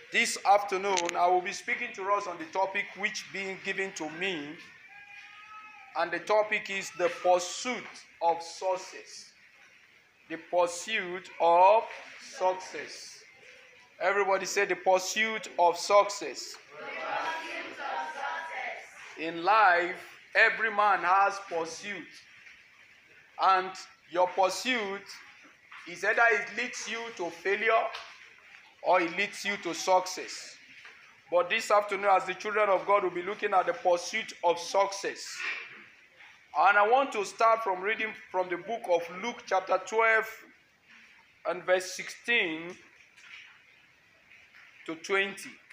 This afternoon, I will be speaking to us on the topic which being given to me, and the topic is the pursuit of success. The pursuit of success. Everybody say the pursuit of success. The pursuit of success. In life, every man has pursuit, and your pursuit is either it leads you to failure or it leads you to success. But this afternoon, as the children of God, will be looking at the pursuit of success. And I want to start from reading from the book of Luke chapter 12 and verse 16 to 20.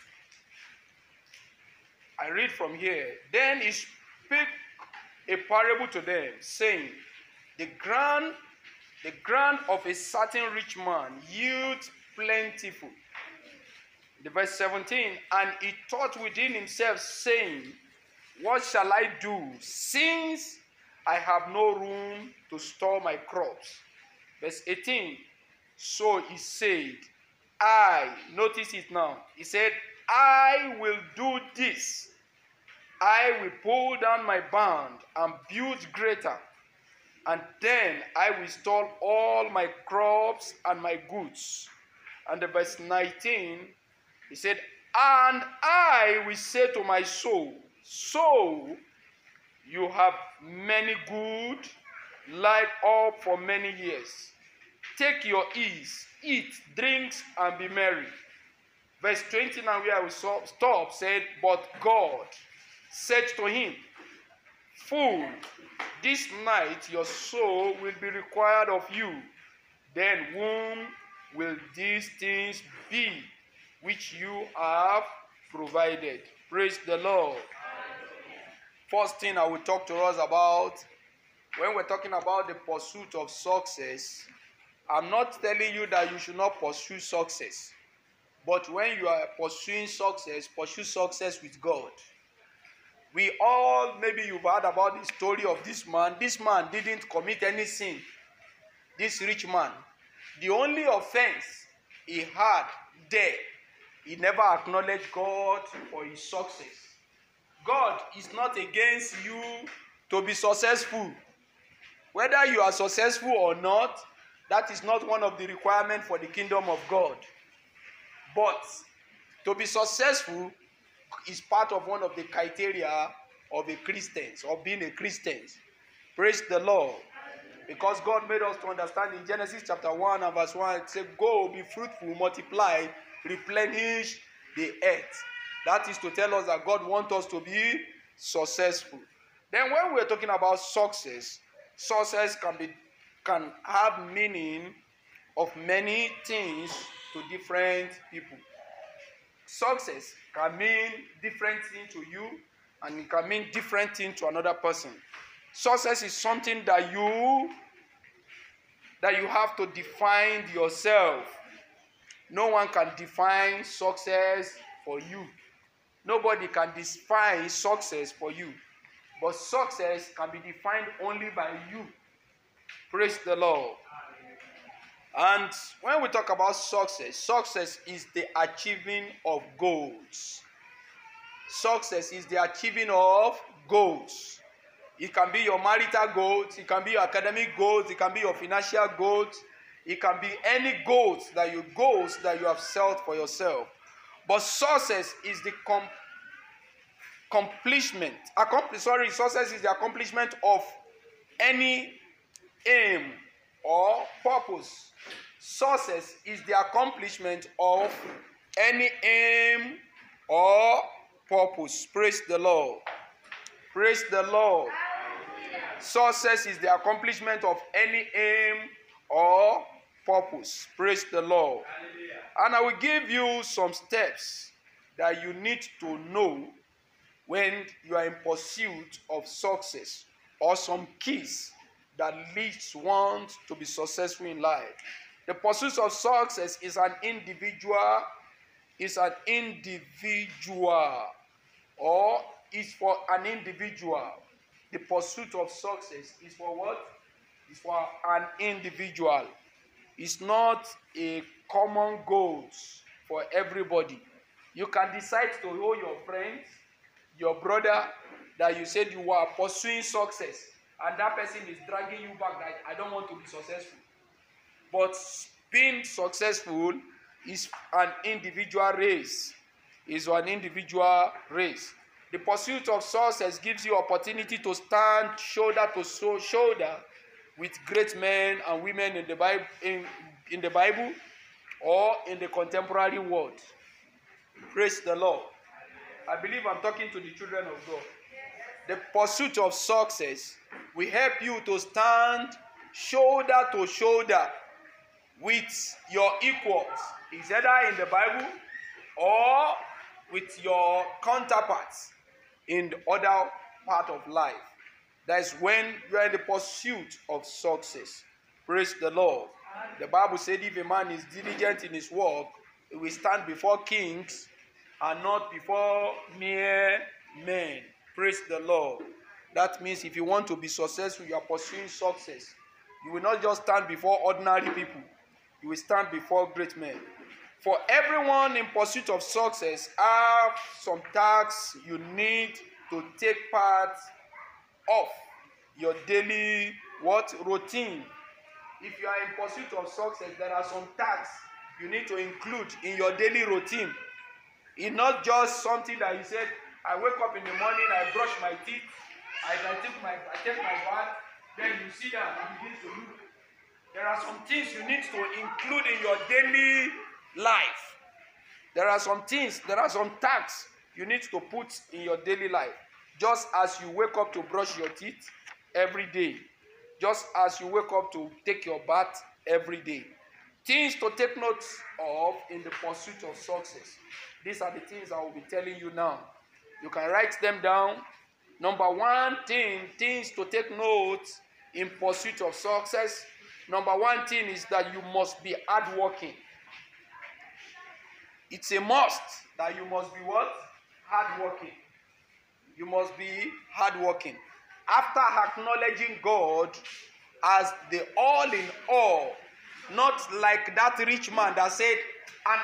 I read from here. Then he spake a parable to them, saying, The ground of a certain rich man yields plentiful. The verse 17, and he thought within himself, saying, What shall I do, since I have no room to store my crops? Verse 18, so he said, notice it now, he said, I will do this. I will pull down my barn and build greater, and then I will store all my crops and my goods. And the verse 19, he said, and I will say to my soul, so you have many good, laid up for many years. Take your ease, eat, drink, and be merry. Verse 20, now where I will stop, said, but God said to him, fool, this night your soul will be required of you. Then whom will these things be which you have provided? Praise the Lord. First thing I will talk to us about, when we're talking about the pursuit of success, I'm not telling you that you should not pursue success. But when you are pursuing success, pursue success with God. We all, maybe you've heard about the story of this man. This man didn't commit any sin. This rich man. The only offense he had there, he never acknowledged God for his success. God is not against you to be successful. Whether you are successful or not, that is not one of the requirements for the kingdom of God. But to be successful is part of one of the criteria of a Christian, or being a Christian. Praise the Lord. Because God made us to understand in Genesis chapter 1 and verse 1, it says, go, be fruitful, multiply, replenish the earth. That is to tell us that God wants us to be successful. Then when we're talking about success, success can have meaning of many things to different people. Success can mean different things to you, and it can mean different things to another person. Success is something that you have to define yourself. No one can define success for you. Nobody can define success for you. But success can be defined only by you. Praise the Lord. And when we talk about success, success is the achieving of goals. Success is the achieving of goals. It can be your marital goals, it can be your academic goals, it can be your financial goals, it can be any goals that you have set for yourself. But success is the success is the accomplishment of any aim or purpose. Success is the accomplishment of any aim or purpose. Praise the Lord. Praise the Lord. Success is the accomplishment of any aim or purpose. Praise the Lord. And I will give you some steps that you need to know when you are in pursuit of success, or some keys that leads one to be successful in life. The pursuit of success is an individual, or is for an individual. The pursuit of success is for what? It's for an individual. It's not a common goal for everybody. You can decide to hold your friends, your brother, that you said you were pursuing success, and that person is dragging you back that I don't want to be successful. But being successful is an individual race. Is an individual race. The pursuit of success gives you opportunity to stand shoulder to shoulder with great men and women in the Bible, in the Bible or in the contemporary world. Praise the Lord. I believe I'm talking to the children of God. The pursuit of success will help you to stand shoulder to shoulder with your equals. It's either in the Bible or with your counterparts in the other part of life. That is when you are in the pursuit of success. Praise the Lord. The Bible said if a man is diligent in his work, he will stand before kings and not before mere men. Praise the Lord. That means if you want to be successful, you are pursuing success. You will not just stand before ordinary people. You will stand before great men. For everyone in pursuit of success have some tasks you need to take part of your daily routine. If you are in pursuit of success, there are some tasks you need to include in your daily routine. It's not just something that you said, I wake up in the morning, I brush my teeth, I take my bath, then you sit down and begin to look. There are some things you need to include in your daily life. There are some tasks you need to put in your daily life. Just as you wake up to brush your teeth every day. Just as you wake up to take your bath every day. Things to take note of in the pursuit of success. These are the things I will be telling you now. You can write them down. Number one thing, things to take note in pursuit of success. Number one thing is that you must be hardworking. It's a must that you must be what? Hardworking. You must be hardworking. After acknowledging God as the all in all, not like that rich man that said, and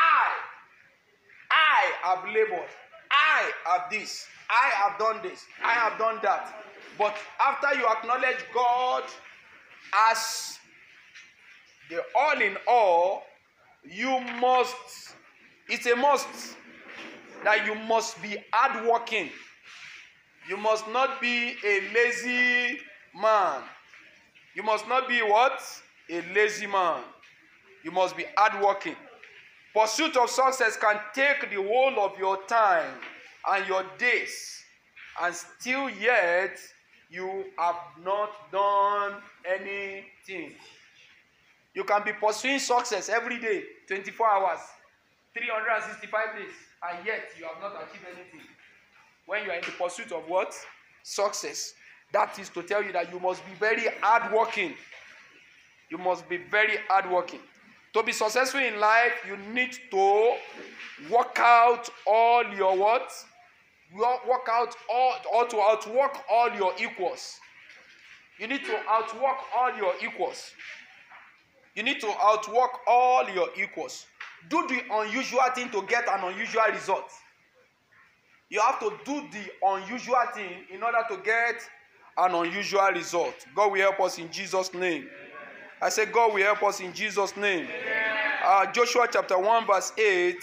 I have labored, I have this, I have done this, I have done that. But after you acknowledge God as the all in all, you must, it's a must that you must be hardworking. You must not be a lazy man. You must not be what? A lazy man. You must be hardworking. Pursuit of success can take the whole of your time and your days, and still yet you have not done anything. You can be pursuing success every day, 24 hours, 365 days, and yet you have not achieved anything. When you are in the pursuit of what? Success. That is to tell you that you must be very hardworking. You must be very hardworking. To be successful in life, you need to work out all your what? Work out all, or to outwork all your equals. You need to outwork all your equals. You need to outwork all your equals. Do the unusual thing to get an unusual result. You have to do the unusual thing in order to get an unusual result. God will help us in Jesus' name. I say God will help us in Jesus' name. Joshua chapter 1 verse 8.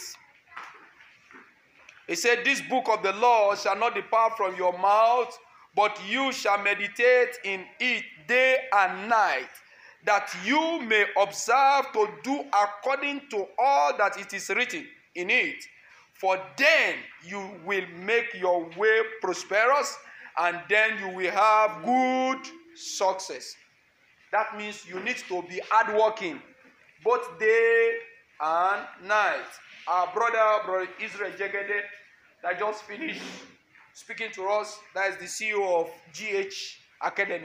It said, this book of the law shall not depart from your mouth, but you shall meditate in it day and night, that you may observe to do according to all that it is written in it. For then you will make your way prosperous, and then you will have good success. That means you need to be hardworking, both day and night. Our brother Israel Jegede, that just finished speaking to us, that is the CEO of GH Academy.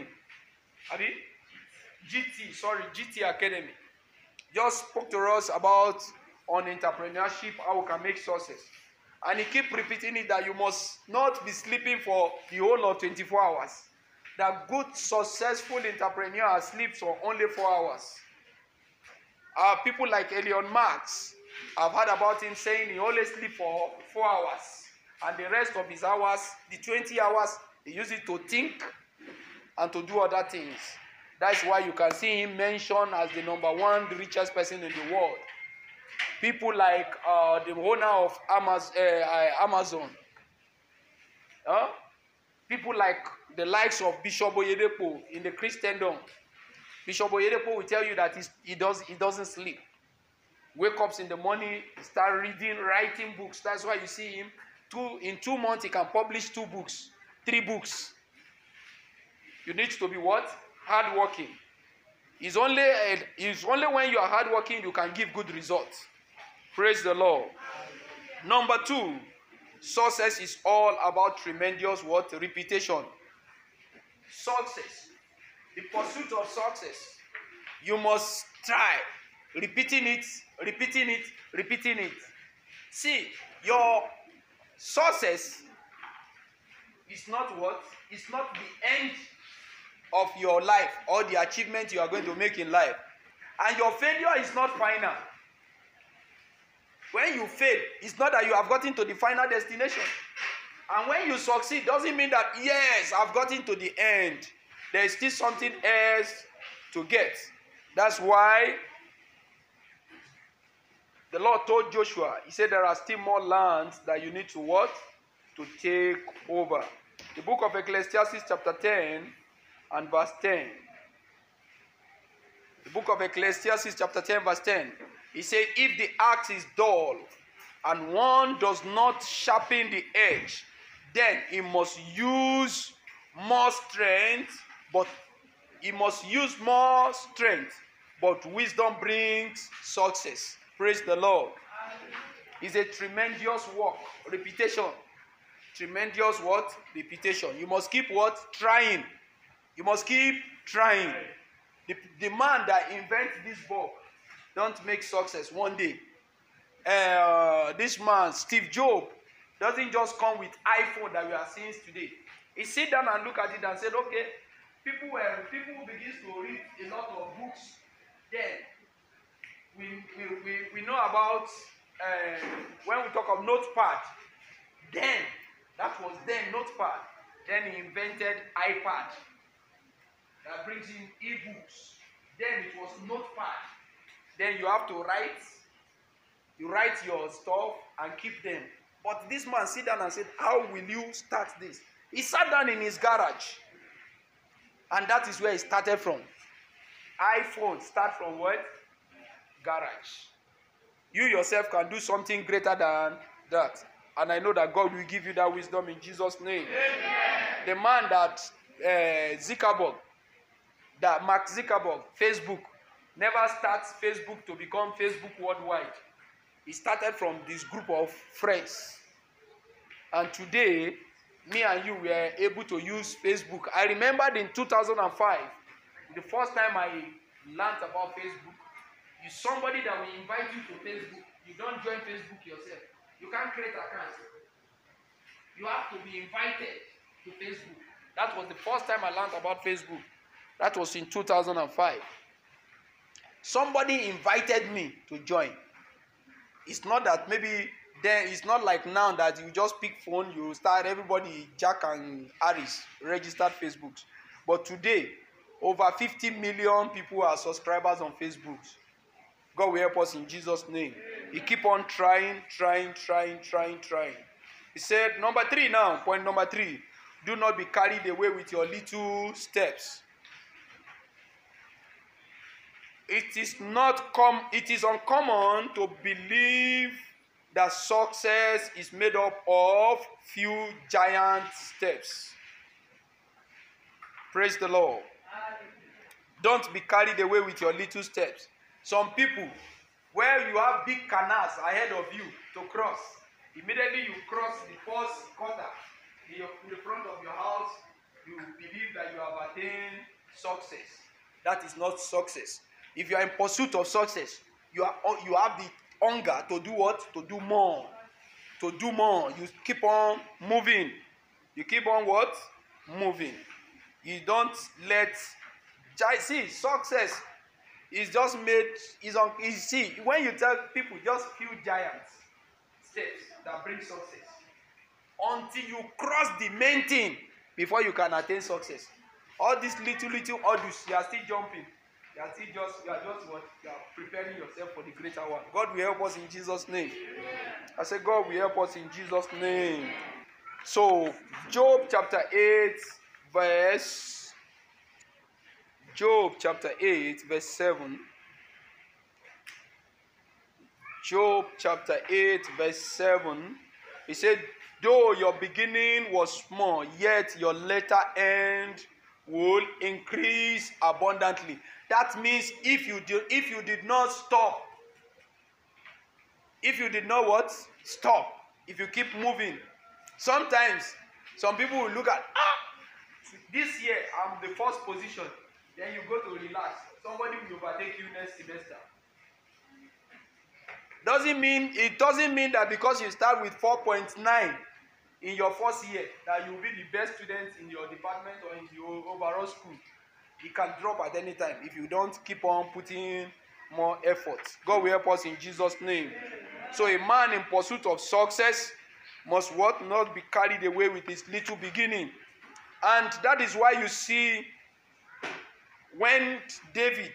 GT Academy. Just spoke to us about on entrepreneurship, how we can make success. And he keep repeating it that you must not be sleeping for the whole of 24 hours. That good, successful entrepreneur sleeps for only 4 hours. People like Elon Musk, I've heard about him saying he always sleep for 4 hours. And the rest of his hours, the 20 hours, he uses it to think and to do other things. That's why you can see him mentioned as the #1 richest person in the world. People like the owner of Amazon. People like the likes of Bishop Oyedepo in the Christendom. Bishop Oyedepo will tell you that he doesn't sleep. Wake up in the morning, start reading, writing books. That's why you see him. In 2 months, he can publish 2 books, 3 books. You need to be what? Hardworking. It's only when you are hardworking you can give good results. Praise the Lord. Number 2, success is all about tremendous what? Reputation. Success. The pursuit of success. You must try. Repeating it. See, your success is not what? It's not the end of your life or the achievement you are going to make in life. And your failure is not final. When you fail, it's not that you have gotten to the final destination. And when you succeed, doesn't mean that, yes, I've gotten to the end. There is still something else to get. That's why the Lord told Joshua, he said there are still more lands that you need to what? To take over. The book of Ecclesiastes chapter 10 and verse 10. The book of Ecclesiastes chapter 10 verse 10. He said, if the axe is dull and one does not sharpen the edge, then he must use more strength, but wisdom brings success. Praise the Lord. It's a tremendous work. Repetition. Tremendous what? Repetition. You must keep what? Trying. You must keep trying. The man that invented this bulb don't make success one day. This man, Steve Jobs, doesn't just come with iPhone that we are seeing today. He sit down and look at it and said, okay, people begin to read a lot of books. Then we know about when we talk of Notepad. Then Notepad. Then he invented iPad that brings in e-books. Then it was Notepad. Then you have to write. You write your stuff and keep them. But this man sit down and said, how will you start this? He sat down in his garage. And that is where he started from. iPhone start from what? Garage. You yourself can do something greater than that. And I know that God will give you that wisdom in Jesus' name. Amen. The man that Mark Zuckerberg, Facebook, never starts Facebook to become Facebook worldwide. He started from this group of friends. And today, me and you were able to use Facebook. I remembered in 2005, the first time I learned about Facebook, you're somebody that will invite you to Facebook. You don't join Facebook yourself. You can't create an account. You have to be invited to Facebook. That was the first time I learned about Facebook. That was in 2005. Somebody invited me to join. It's not that maybe then it's not like now that you just pick phone, you start everybody, Jack and Harris, registered Facebook. But today, over 50 million people are subscribers on Facebook. God will help us in Jesus' name. You keep on trying. He said, number 3 now, point number 3. Do not be carried away with your little steps. It is uncommon to believe that success is made up of few giant steps. Praise the Lord. Don't be carried away with your little steps. Some people, where you have big canals ahead of you to cross, immediately you cross the first quarter in the front of your house, you believe that you have attained success. That is not success. If you are in pursuit of success, you have the hunger to do what? To do more. To do more. You keep on moving. You keep on what? Moving. You don't let... See, success It's just made, you see, when you tell people just few giants steps that bring success, until you cross the main thing before you can attain success. All these little hurdles, you are still jumping. You are just what? You are preparing yourself for the greater one. God will help us in Jesus' name. I say God will help us in Jesus' name. So, Job chapter 8, verse 7. Job chapter 8, verse 7. He said, though your beginning was small, yet your latter end will increase abundantly. That means if you did not stop, if you did not what? Stop. If you keep moving. Sometimes, some people will look at, this year I'm the first position. Then you go to relax. Somebody will overtake you next semester. It doesn't mean that because you start with 4.9 in your first year that you will be the best student in your department or in your overall school. It can drop at any time if you don't keep on putting more effort. God will help us in Jesus' name. So a man in pursuit of success must what? Not be carried away with his little beginning. And that is why you see when David,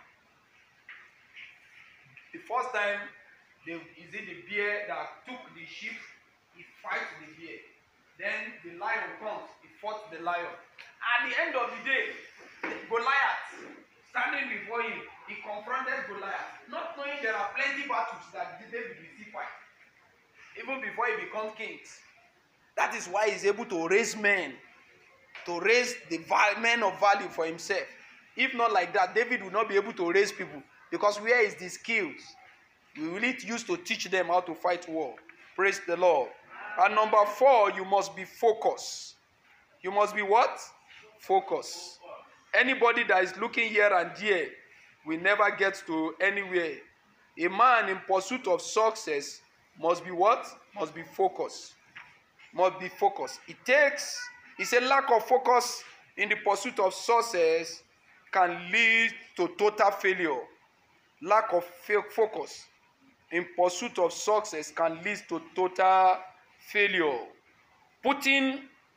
the first time, is it the bear that took the sheep? He fights the bear. Then the lion comes, he fought the lion. At the end of the day, Goliath, standing before him, he confronted Goliath, not knowing there are plenty battles that David will still fight, even before he becomes king. That is why he's able to raise men, to raise the men of value for himself. If not like that, David will not be able to raise people, because where is the skills? We will need use to teach them how to fight war. Praise the Lord. And number 4, you must be focused. You must be what? Focus. Anybody that is looking here and there will never get to anywhere. A man in pursuit of success must be what? Must be focused. Must be focused. It's a lack of focus in the pursuit of success can lead to total failure. Lack of focus in pursuit of success can lead to total failure. Putting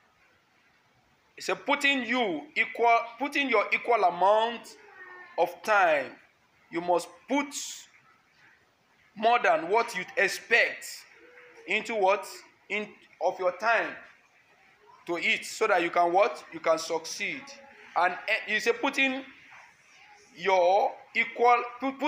your equal amount of time. You must put more than what you expect into of your time to it, so that you can what? You can succeed. And you say putting your equal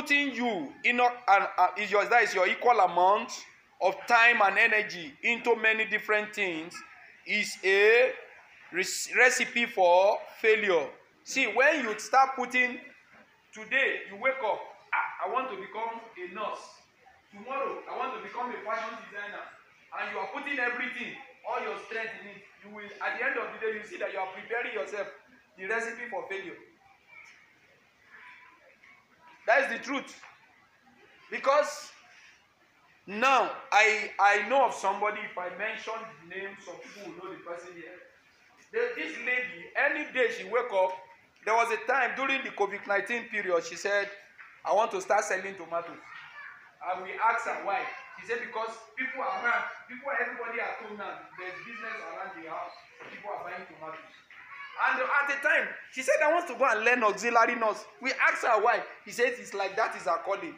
amount of time and energy into many different things is a recipe for failure. See, when you start putting, today you wake up, I want to become a nurse. Tomorrow I want to become a fashion designer, and you are putting everything, all your strength in it, you will, at the end of the day, you see that you are preparing yourself the recipe for failure. That is the truth. Because now I know of somebody, if I mention the name, some people will know the person here. This lady, any day she wake up, there was a time during the COVID-19 period, she said, I want to start selling tomatoes. And we asked her why. She said because everybody at home now, there's business around the house. People are buying tomatoes. And at the time, she said, I want to go and learn auxiliary nurse. We asked her why. He said, it's like that is her calling.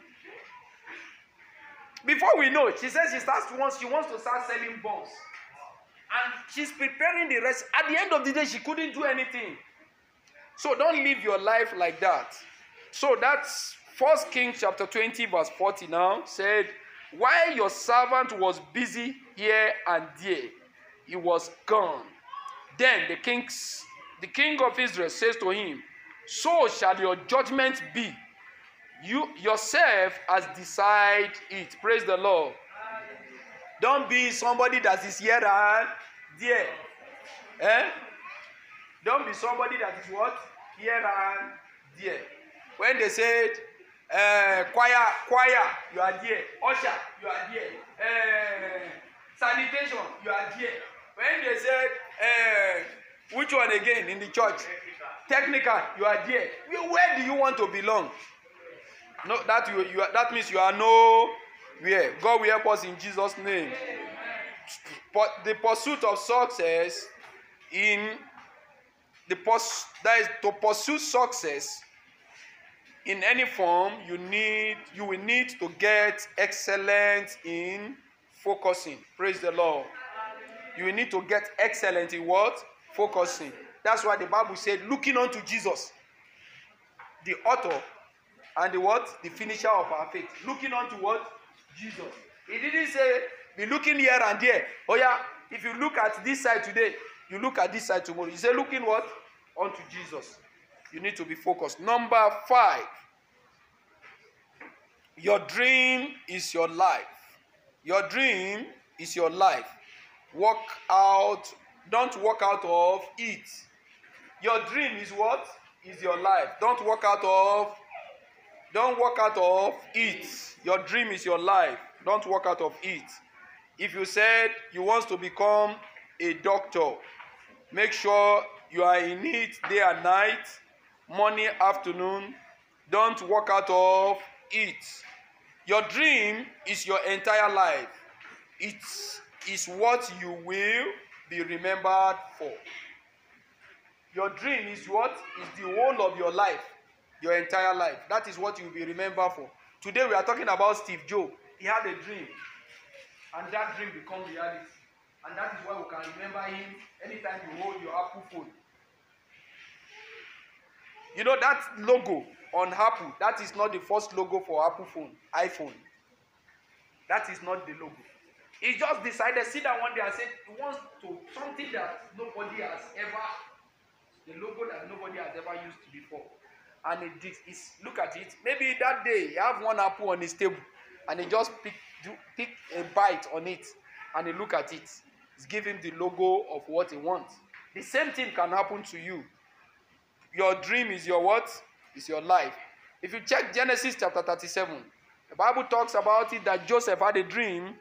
Before we know, she says she wants to start selling buns. And she's preparing the rest. At the end of the day, she couldn't do anything. So don't live your life like that. So that's 1 Kings chapter 20 verse 40 now said, while your servant was busy here and there, he was gone. Then the king of Israel says to him, so shall your judgment be. You yourself has decided it. Praise the Lord. Don't be somebody that is here and there. Don't be somebody that is what? Here and there. When they said, choir, you are there. Usher, you are there. Sanitation, you are there. When they said, which one again in the church? Technical, you are there. Where do you want to belong? No, that means you are nowhere. God will help us in Jesus' name. But the pursuit of success that is to pursue success in any form, you will need to get excellent in focusing. Praise the Lord. You will need to get excellent in what? Focusing. That's why the Bible said, looking unto Jesus, the author and the what? The finisher of our faith. Looking unto what? Jesus. He didn't say, be looking here and there. Oh yeah, if you look at this side today, you look at this side tomorrow. He said, looking what? Unto Jesus. You need to be focused. Number 5. Your dream is your life. Your dream is your life. Don't walk out of it. Your dream is what? Is your life. Don't walk out of it. Your dream is your life. Don't walk out of it. If you said you want to become a doctor, make sure you are in it day and night, morning, afternoon. Don't walk out of it. Your dream is your entire life. It is what you will be remembered for. Your dream is what? Is the whole of your life. Your entire life. That is what you will be remembered for. Today we are talking about Steve Jobs. He had a dream. And that dream became reality. And that is why we can remember him anytime you hold your Apple phone. You know that logo on Apple, that is not the first logo for Apple phone, iPhone. That is not the logo. He just decided, sit down one day and said he wants to something that nobody has ever, the logo that nobody has ever used before. And he did, look at it. Maybe that day he have one apple on his table and he just pick a bite on it and he look at it. It's giving the logo of what he wants. The same thing can happen to you. Your dream is your what? Is your life. If you check Genesis chapter 37, the Bible talks about it that Joseph had a dream.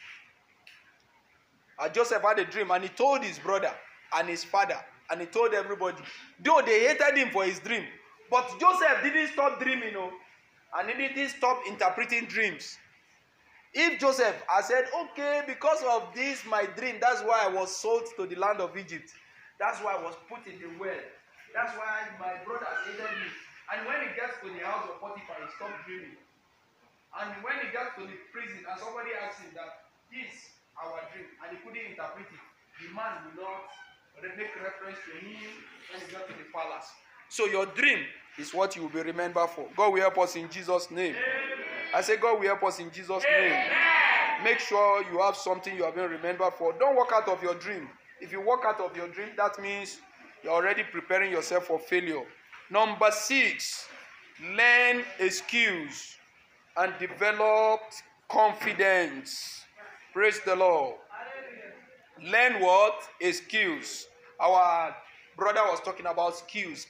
Joseph had a dream and he told his brother and his father and he told everybody. Though they hated him for his dream. But Joseph didn't stop dreaming, and he didn't stop interpreting dreams. If Joseph had said, okay, because of this, my dream, that's why I was sold to the land of Egypt. That's why I was put in the well. That's why my brothers hated me. And when he gets to the house of Potiphar, he stopped dreaming. And when he gets to the prison, and somebody asks him that, this our dream, and he couldn't interpret it, the man will not make reference to him when he got to the palace. So your dream is what you will be remembered for. God will help us in Jesus' name. Amen. I say God will help us in Jesus' name. Amen. Make sure you have something you have been remembered for. Don't walk out of your dream. If you walk out of your dream, that means you're already preparing yourself for failure. Number 6, learn a skills and develop confidence. Praise the Lord. Learn what? A skills. Our brother was talking about skills.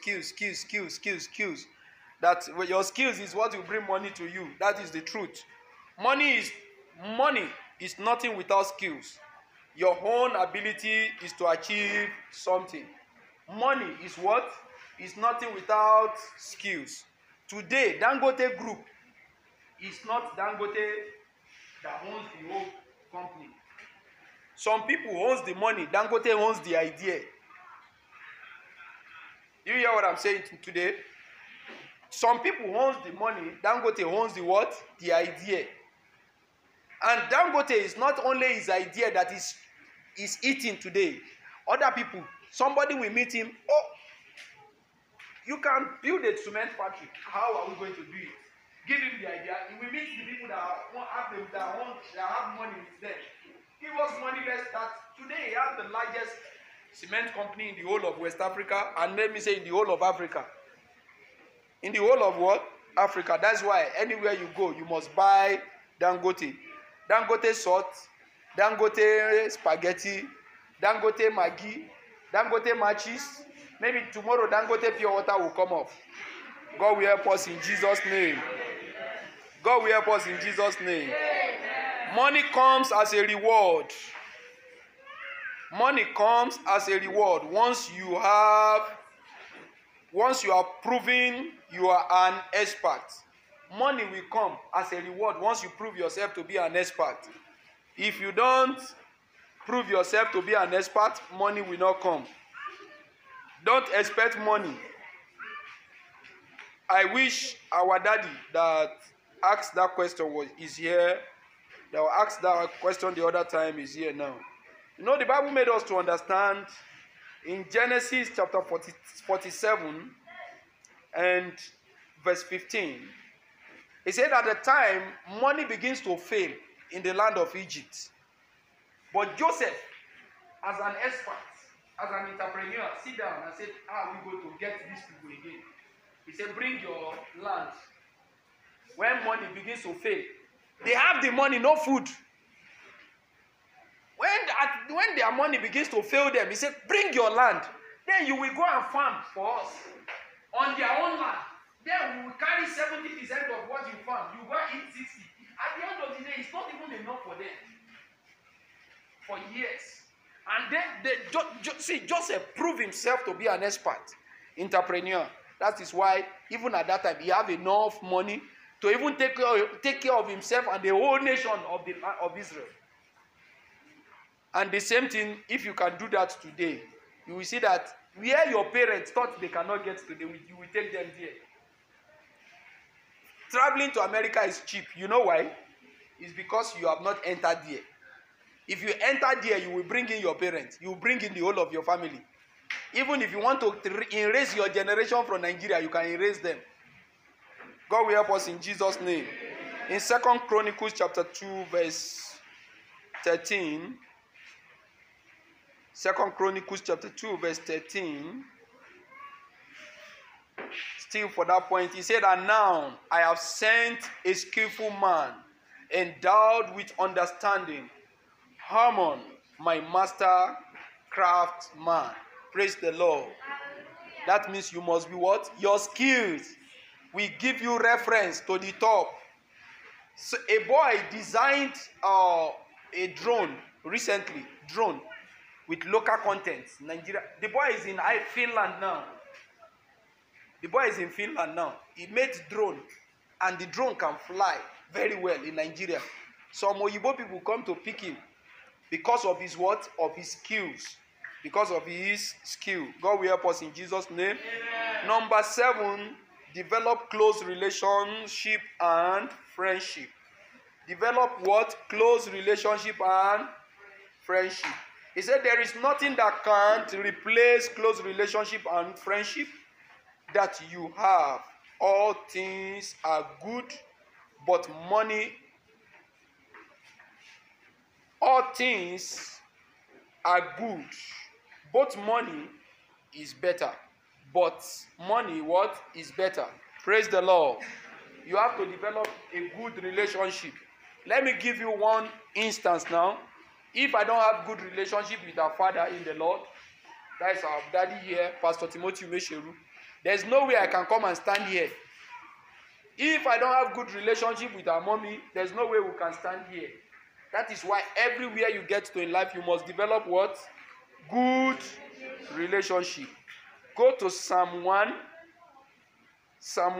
That your skills is what will bring money to you. That is the truth. Money is nothing without skills. Your own ability is to achieve something. Money is what? Is nothing without skills. Today, Dangote Group is not Dangote that owns the whole company. Some people owns the money. Dangote owns the idea. You hear what I'm saying today? Some people owns the money. Dangote owns the what? The idea. And Dangote is not only his idea that is eating today. Other people, somebody will meet him. Oh, you can build a cement factory. How are we going to do it? Give him the idea. He will meet the people that have money with them. Give us money, let's start. Today he has the largest cement company in the whole of West Africa, and let me say in the whole of Africa. In the whole of what? Africa. That's why anywhere you go, you must buy Dangote. Dangote salt, Dangote spaghetti, Dangote Maggi, Dangote matches. Maybe tomorrow Dangote pure water will come up. God will help us in Jesus' name. God will help us in Jesus' name. Money comes as a reward. Money comes as a reward once you are proving you are an expert. money will come as a reward once you prove yourself to be an expert. If you don't prove yourself to be an expert, money will not come. Don't expect money. I wish our daddy that asked that question is here. That asked that question the other time is here now. You know, the Bible made us to understand in Genesis chapter 47 and verse 15. It said at the time, money begins to fail in the land of Egypt. But Joseph, as an expert, as an entrepreneur, sit down and said, how are we going to get these people again? He said, bring your land. When money begins to fail, they have the money, no food. When their money begins to fail them, he said, bring your land. Then you will go and farm for us on their own land. Then we will carry 70% of what you farm. You go eat 60. At the end of the day, it's not even enough for them. For years. And then Joseph proved himself to be an expert entrepreneur. That is why, even at that time, he had enough money to even take care of himself and the whole nation of Israel. And the same thing, if you can do that today, you will see that where your parents thought they cannot get today, you will take them there. Traveling to America is cheap. You know why? It's because you have not entered there. If you enter there, you will bring in your parents. You will bring in the whole of your family. Even if you want to erase your generation from Nigeria, you can erase them. God will help us in Jesus' name. In 2 Chronicles chapter 2 verse 13, 2 Chronicles chapter 2 verse 13, still for that point, he said, and now I have sent a skillful man, endowed with understanding, Haman, my master craftsman. Praise the Lord. That means you must be what? Your skills will give you reference to the top. So a boy designed a drone recently, with local contents. Nigeria. The boy is in Finland now. He made drone, and the drone can fly very well in Nigeria. Some Oyibo people come to pick him because of his what? Of his skills. Because of his skill. God will help us in Jesus' name. Amen. Number 7, develop close relationship and friendship. Develop what? Close relationship and friendship. He said there is nothing that can't replace close relationship and friendship that you have. All things are good, but money. All things are good. Both money is better. But money, what is better? Praise the Lord. You have to develop a good relationship. Let me give you one instance now. If I don't have good relationship with our father in the Lord, that is our daddy here, Pastor Timothy Mesheru, there's no way I can come and stand here. If I don't have good relationship with our mommy, there's no way we can stand here. That is why everywhere you get to in life, you must develop what? Good relationship. Go to Psalm 1. Psalm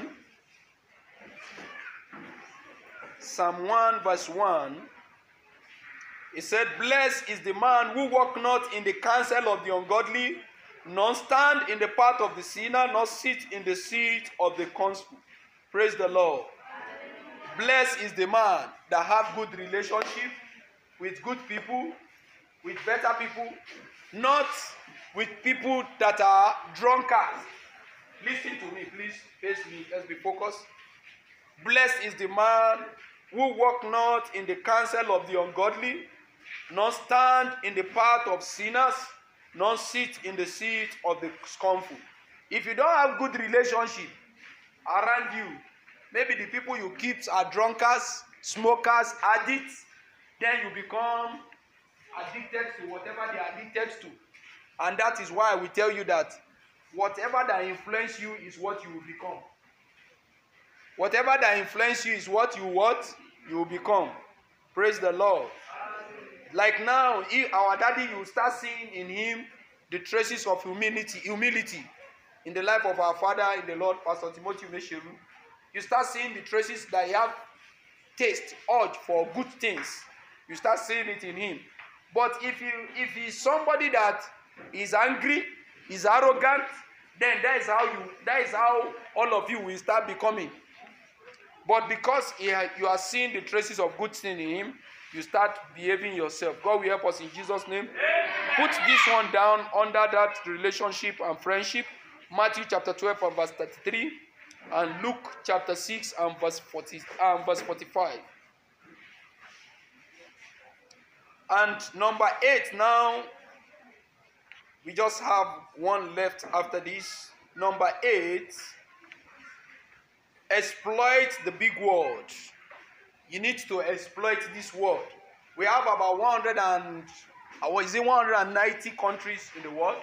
1 verse 1. It said, blessed is the man who walk not in the counsel of the ungodly, nor stand in the path of the sinner, nor sit in the seat of the constable. Praise the Lord. Blessed is the man that have good relationship with good people, with better people, not with people that are drunkards. Listen to me, please. Face me. Let's be focused. Blessed is the man who walk not in the counsel of the ungodly, nor stand in the path of sinners, nor sit in the seat of the scornful. If you don't have good relationship around you, maybe the people you keep are drunkards, smokers, addicts, then you become addicted to whatever they are addicted to. And that is why we tell you that whatever that influences you is what you will become. Whatever that influences you is what you will become. Praise the Lord. Like now, our daddy, you start seeing in him the traces of humility in the life of our father in the Lord, Pastor Timothy Mesheru. you start seeing the traces that he have taste, urge for good things. You start seeing it in him. But if he's somebody that is angry, is arrogant, then that is how all of you will start becoming. But because you are seeing the traces of good thing in him, you start behaving yourself. God will help us in Jesus' name. Put this one down under that relationship and friendship. Matthew chapter 12 and verse 33, and Luke chapter 6 and verse 45. And number 8 now, we just have one left after this. Number 8, exploit the big world. You need to exploit this world. We have about 190 countries in the world.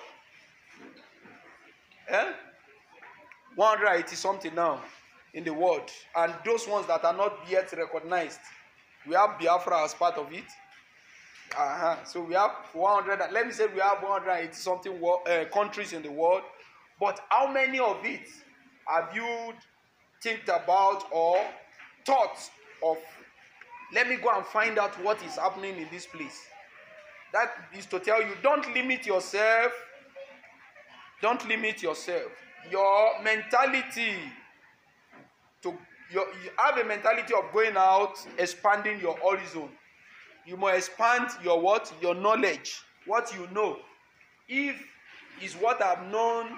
180 something now in the world. And those ones that are not yet recognized, we have Biafra as part of it. So we have 100. Let me say we have 180 something countries in the world. But how many of it have you think about or thought of? Let me go and find out what is happening in this place. That is to tell you, don't limit yourself. Don't limit yourself. Your mentality you have a mentality of going out, expanding your horizon. You must expand your what? Your knowledge. What you know. If is what I've known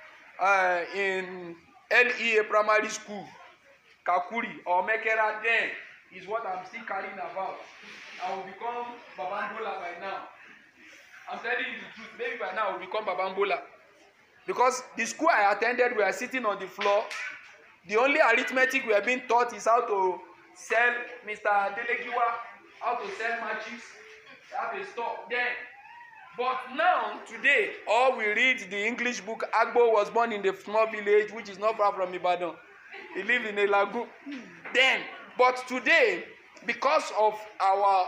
in LEA primary school, Kakuri or Mekera, then is what I'm still carrying about. I will become Babambola by now. I'm telling you the truth. Maybe by now I will become Babambola. Because the school I attended, we are sitting on the floor. The only arithmetic we are being taught is how to sell Mr. Delegiwa, how to sell matches, have a store. Then, but now, today, all we read the English book. Agbo was born in the small village, which is not far from Ibadan. He lived in a lagoon. Then, but today, because of our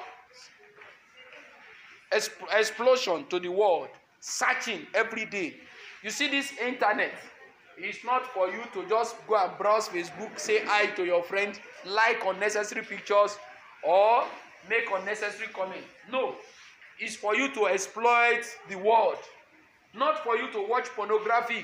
explosion to the world, searching every day, you see this internet. It's not for you to just go and browse Facebook, say hi to your friend, like unnecessary pictures, or make unnecessary comments. No, it's for you to exploit the world, not for you to watch pornography,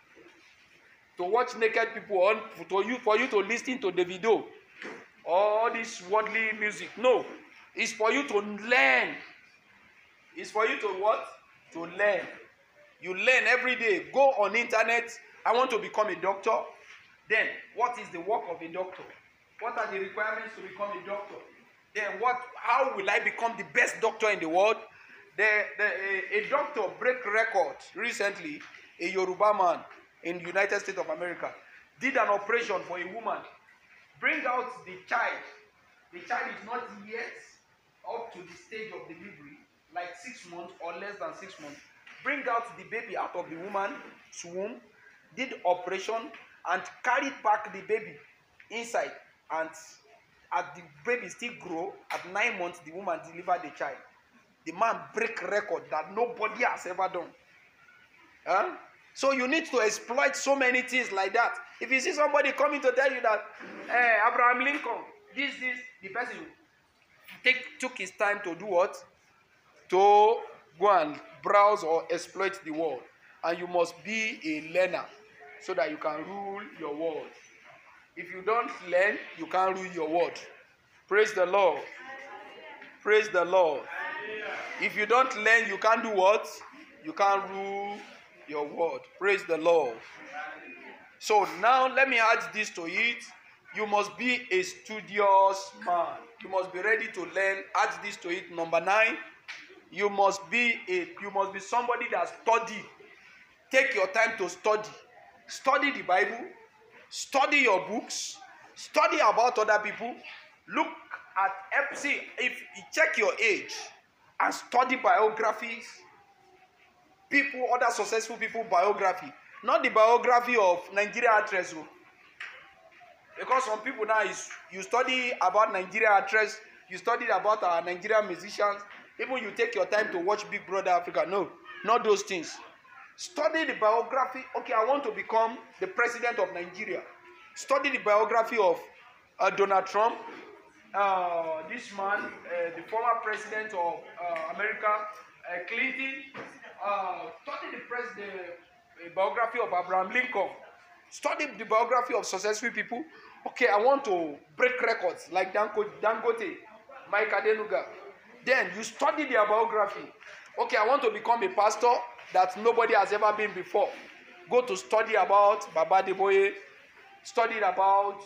to watch naked people, or for you to listen to Davido or all this worldly music. No, it's for you to learn. It's for you to what? To learn. You learn every day. Go on internet. I want to become a doctor. Then, what is the work of a doctor? What are the requirements to become a doctor? Then, how will I become the best doctor in the world? A doctor break record recently. A Yoruba man in the United States of America did an operation for a woman. Bring out the child. The child is not yet up to the stage of delivery, like 6 months or less than 6 months. Bring out the baby out of the woman's womb, did operation, and carried back the baby inside. And as the baby still grow, at 9 months, the woman delivered the child. The man break record that nobody has ever done. So you need to exploit so many things like that. If you see somebody coming to tell you that, Abraham Lincoln, the person took his time to do what? To go and browse or exploit the world. And you must be a learner so that you can rule your world. If you don't learn, you can't rule your world. Praise the Lord. Praise the Lord. If you don't learn, you can't do what? You can't rule your world. Praise the Lord. So now let me add this to it. You must be a studious man. You must be ready to learn. Add this to it. Number 9. You must be somebody that study. Take your time to study. Study the Bible. Study your books. Study about other people. Look at if you check your age and study biographies. People, other successful people biography. Not the biography of Nigeria actress. Because some people now you study about Nigeria actress, you study about our Nigerian musicians. Even you take your time to watch Big Brother Africa. No, not those things. Study the biography. Okay, I want to become the president of Nigeria. Study the biography of Donald Trump, this man, the former president of America, Clinton. Study the biography of Abraham Lincoln. Study the biography of successful people. Okay, I want to break records like Dangote, Mike Adenuga. Then you study their biography. Okay, I want to become a pastor that nobody has ever been before. Go to study about Baba Deboye, studied about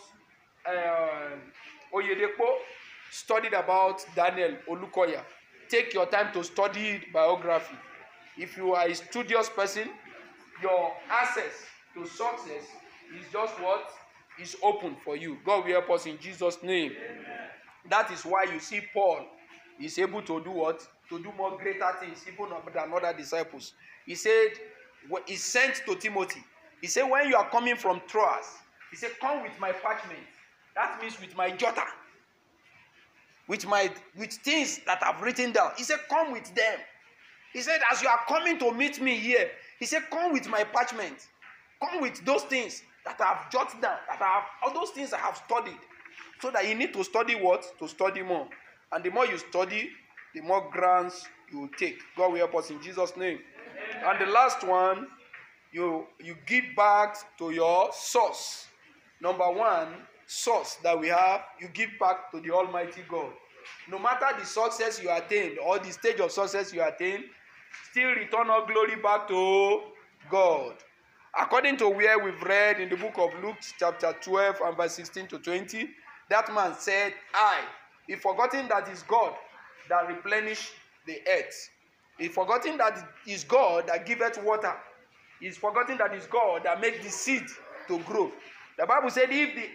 Oyedepo, studied about Daniel Olukoya. Take your time to study biography. If you are a studious person, your access to success is just what is open for you. God will help us in Jesus' name. Amen. That is why you see Paul is able to do what? To do more greater things even than other disciples. He said, he sent to Timothy. He said, when you are coming from Troas, he said, come with my parchment. That means with my jotter. With things that I've written down. He said, come with them. He said, as you are coming to meet me here, he said, come with my parchment. Come with those things that I have jotted down, all those things I have studied. So that you need to study what? To study more. And the more you study, the more grants you will take. God will help us in Jesus' name. Amen. And the last one, you give back to your source. Number one, source that we have, you give back to the Almighty God. No matter the success you attain or the stage of success you attain, still return all glory back to God. According to where we've read in the book of Luke chapter 12 and verse 16 to 20, that man said, he forgotten that it's God that replenish the earth. He forgotten that it's God that giveth water. He's forgotten that it's God that makes the seed to grow. The Bible said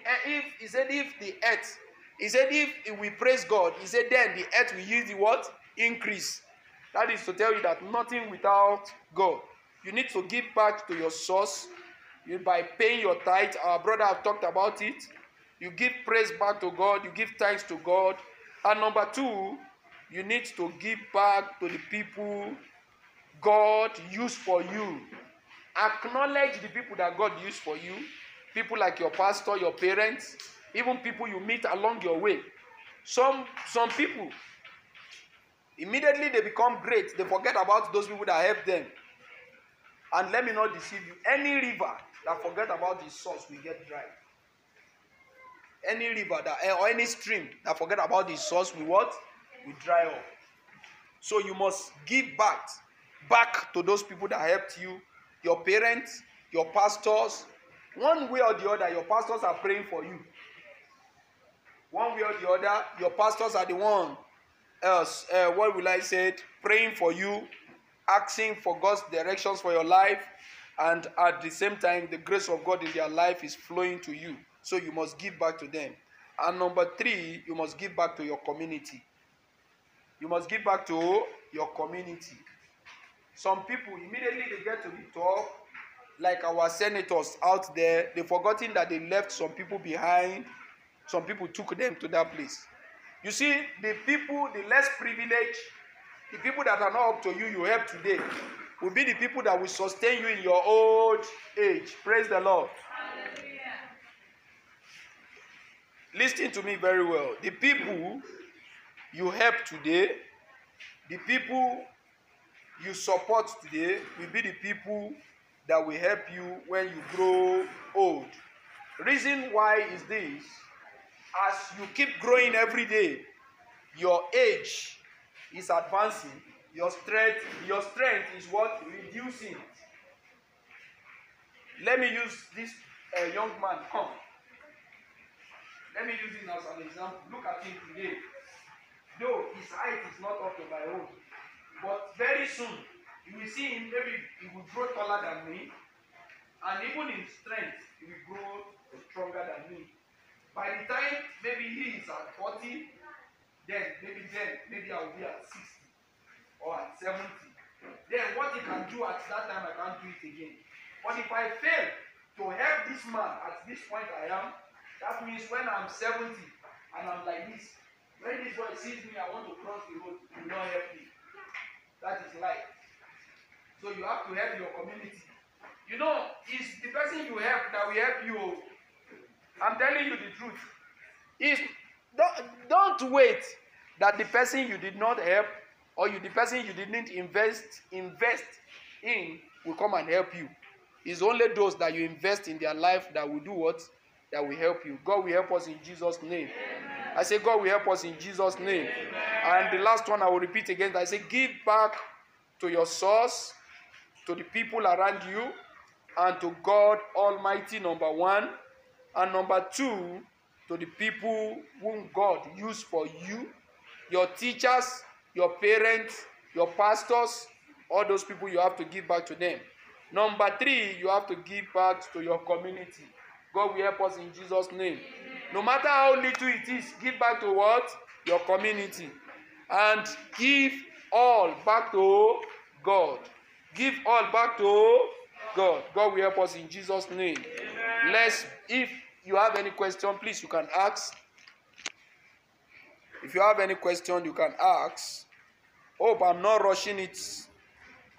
if we praise God, he said then the earth will yield the what? Increase. That is to tell you that nothing without God. You need to give back to your source by paying your tithe. Our brother have talked about it. You give praise back to God. You give thanks to God. And number two, you need to give back to the people God used for you. Acknowledge the people that God used for you. People like your pastor, your parents, even people you meet along your way. Some people, immediately they become great. They forget about those people that helped them. And let me not deceive you. Any river that forget about the source will get dry. Any river or any stream that forget about the source will what? Will dry up. So you must give back to those people that helped you. Your parents, your pastors. One way or the other, your pastors are praying for you. One way or the other, your pastors are the one else, praying for you, asking for God's directions for your life, and at the same time, the grace of God in their life is flowing to you. So you must give back to them. And number three, you must give back to your community. You must give back to your community. Some people, immediately they get to the top, like our senators out there, they've forgotten that they left some people behind. Some people took them to that place. You see, the people, the less privileged, the people that are not up to you, you help today, will be the people that will sustain you in your old age. Praise the Lord. Hallelujah. Listen to me very well. The people you help today, the people you support today, will be the people that will help you when you grow old. Reason why is this: as you keep growing every day, your age is advancing, your strength is what? Reducing. Let me use this young man. Come. Let me use him as an example. Look at him today. Though his height is not up to my own, but very soon you will see him, maybe he will grow taller than me, and even in strength, he will grow stronger than me. By the time maybe he is at 40, then maybe I will be at 60 or at 70. Then what he can do at that time, I can't do it again. But if I fail to help this man at this point I am, that means when I'm 70 and I'm like this, when this boy sees me, I want to cross the road, he will not help me. That is life. So you have to help your community. You know, it's the person you help that will help you. I'm telling you the truth. Is don't wait that the person you did not help or the person you didn't invest in will come and help you. It's only those that you invest in their life that will do what? That will help you. God will help us in Jesus' name. Amen. I say God will help us in Jesus' name. Amen. And the last one I will repeat again. I say give back to your source, to the people around you, and to God Almighty, number one. And number two, to the people whom God used for you, your teachers, your parents, your pastors, all those people, you have to give back to them. Number three, you have to give back to your community. God will help us in Jesus' name. No matter how little it is, give back to what? Your community. And give all back to God. Give all back to God. God will help us in Jesus' name. Amen. If you have any question, please, you can ask. If you have any question, you can ask. Hope I'm not rushing it.